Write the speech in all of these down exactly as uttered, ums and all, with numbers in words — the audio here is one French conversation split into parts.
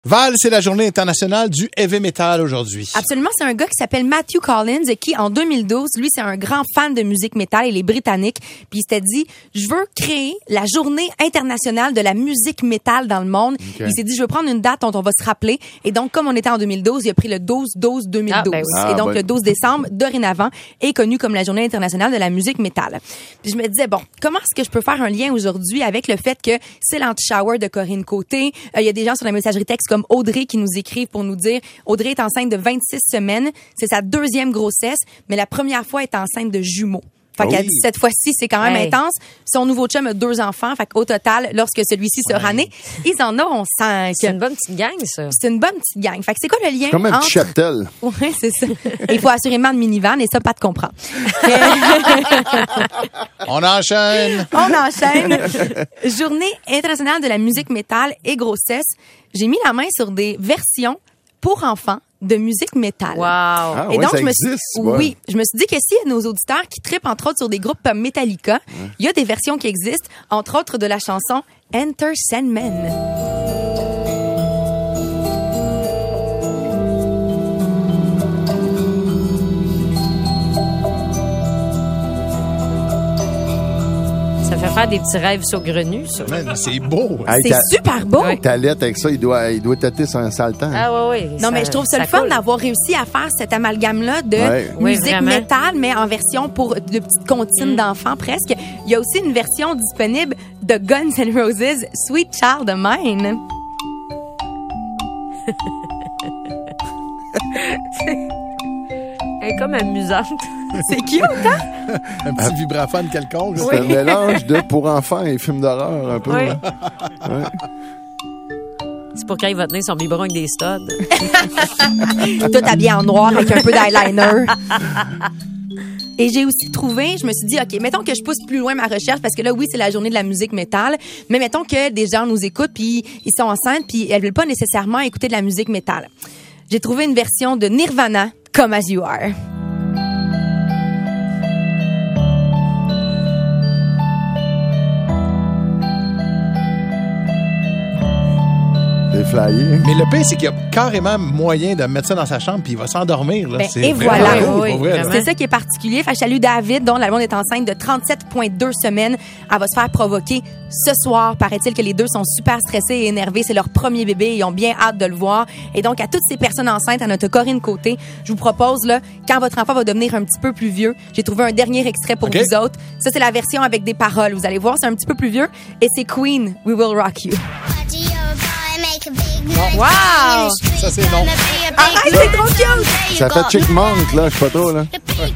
Val, c'est la journée internationale du heavy metal aujourd'hui. Absolument, c'est un gars qui s'appelle Matthew Collins qui, en deux mille douze, lui, c'est un grand fan de musique métal, il est britannique, puis il s'était dit, je veux créer la journée internationale de la musique métal dans le monde. Okay. Il s'est dit, je veux prendre une date dont on va se rappeler. Et donc, comme on était en deux mille douze, il a pris le douze douze deux mille douze. Ah, ben oui. ah, Et donc, ben... le douze décembre, dorénavant, est connu comme la journée internationale de la musique métal. Puis je me disais, bon, comment est-ce que je peux faire un lien aujourd'hui avec le fait que c'est l'anti-shower de Corinne Côté? Il euh, y a des gens sur la messagerie texte comme Audrey qui nous écrivent pour nous dire Audrey est enceinte de vingt-six semaines, c'est sa deuxième grossesse, mais la première fois elle est enceinte de jumeaux. Fait qu'elle dit cette fois-ci, c'est quand même hey. intense. Son nouveau chum a deux enfants. Fait qu'au total, lorsque celui-ci sera ouais. né, ils en auront cinq. C'est une bonne petite gang, ça. C'est une bonne petite gang. Fait que c'est quoi le lien comme un entre... petit cheptel. Oui, c'est ça. Et il faut assurément de minivan et ça, Pat comprend. On enchaîne. On enchaîne. Journée internationale de la musique métal et grossesse. J'ai mis la main sur des versions pour enfants de musique métal. Wow. Ah, et ouais, donc, ça je me existe, suis, ouais. oui, je me suis dit que s'il y a nos auditeurs qui trippent, entre autres, sur des groupes comme Metallica, ouais. il y a des versions qui existent, entre autres de la chanson Enter Sandman. Ça fait faire des petits rêves saugrenus, ça. Man, c'est beau. Hey, c'est super beau. Ouais. Ta lettre avec ça, il doit, il doit tâter sur un sale temps. Ah oui, oui. Non, ça, mais je trouve ça, ça le fun cool. d'avoir réussi à faire cet amalgame-là de ouais. musique oui, métal, mais en version pour de petites comptines mm. d'enfants presque. Il y a aussi une version disponible de Guns N' Roses, Sweet Child of Mine. Elle est comme amusante. C'est cute, hein? Un petit vibraphone quelconque. C'est oui. un mélange de pour enfants et films d'horreur, un peu. Oui. Ouais. C'est pour quand il va tenir son biberon avec des studs. Tout habillé en noir avec un peu d'eyeliner. Et j'ai aussi trouvé, je me suis dit, OK, mettons que je pousse plus loin ma recherche, parce que là, oui, c'est la journée de la musique métal, mais mettons que des gens nous écoutent, puis ils sont enceintes, puis elles veulent pas nécessairement écouter de la musique métal. J'ai trouvé une version de Nirvana, Come As You Are. Flyé. Mais le pire, c'est qu'il y a carrément moyen de mettre ça dans sa chambre puis il va s'endormir. Là. Ben, c'est et voilà. Beau, oui, vrai, c'est ça qui est particulier. Fait que je salue David, dont la blonde est enceinte de trente-sept virgule deux semaines. Elle va se faire provoquer ce soir. Paraît-il que les deux sont super stressés et énervés. C'est leur premier bébé. Ils ont bien hâte de le voir. Et donc, à toutes ces personnes enceintes, à notre Corinne Côté, je vous propose, là, quand votre enfant va devenir un petit peu plus vieux, j'ai trouvé un dernier extrait pour okay. vous autres. Ça, c'est la version avec des paroles. Vous allez voir, c'est un petit peu plus vieux. Et c'est Queen, We Will Rock You. Non. Wow! Ça, c'est non. Arrête, c'est trop cute! Ça fait Chickmunk, là, je sais pas trop, là. Ouais.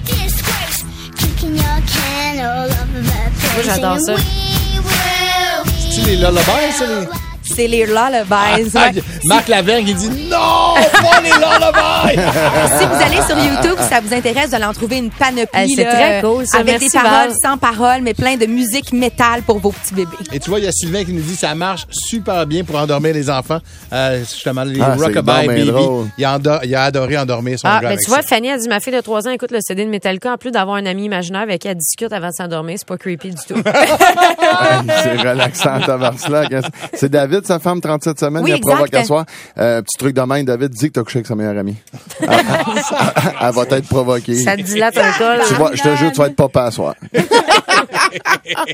Moi, j'adore ça. C'est-tu les lullabies, ça, les... C'est les lullabies. Ah, ouais. Marc Lavergne, il dit non, pas les lullabies. Si vous allez sur YouTube, si ça vous intéresse, vous allez en trouver une panoplie. Euh, c'est là, très cool, ça. Avec Merci, des paroles, Val. sans paroles, mais plein de musique métal pour vos petits bébés. Et tu vois, il y a Sylvain qui nous dit ça marche super bien pour endormir les enfants. Euh, justement, les ah, Rockabye Baby. Il a, endor- il a adoré endormir son ah, gars. mais avec tu vois, ça. Fanny a dit ma fille de trois ans écoute le C D de Metallica. En plus d'avoir un ami imaginaire avec qui elle discute avant de s'endormir, c'est pas creepy du tout. C'est relaxant, tabarnak. C'est David, sa femme, trente-sept semaines, oui, il a provoqué à soir. Euh, petit truc de même, David dit que t'as couché avec sa meilleure amie. Elle, elle, elle va être provoquée. Ça te dilate un col. Tu vois, je te jure, tu vas être papa à soir.